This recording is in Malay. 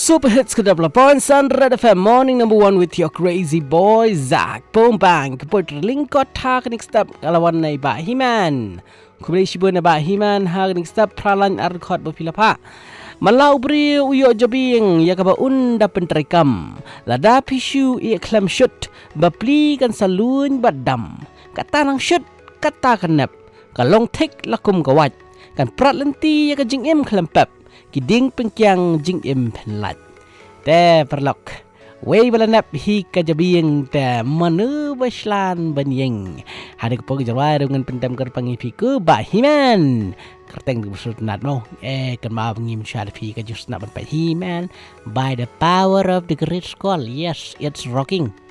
Super hits ke 88 Red FM Morning number 1 with your crazy boy Zach Bombang. Keput lingkot ha kenik step kalawan nai ba himan. Kumulai shibun na ba himan ha kenik step pralan arkot bapilapa. Malau beri uyo jabing ya kaba unda pentrikam. Lada pisu ia klam shut bapli kan salun badam. Kata nang shut kata kanap. Kalong tek lakum kawat. Kan prat lenti ya ka jingim klam pep. Kiding pengkiang jing im penlat. Te perlok. Wei balanap hi kajabing te manu baslan banyeng. Hari ko pagi jawai dengan pentem kerpangi fiku bahiman. Kerteng busut nat mo. Kan ma ngim syar fi ka just nak ban himan by the power of the great skull. Yes, it's rocking.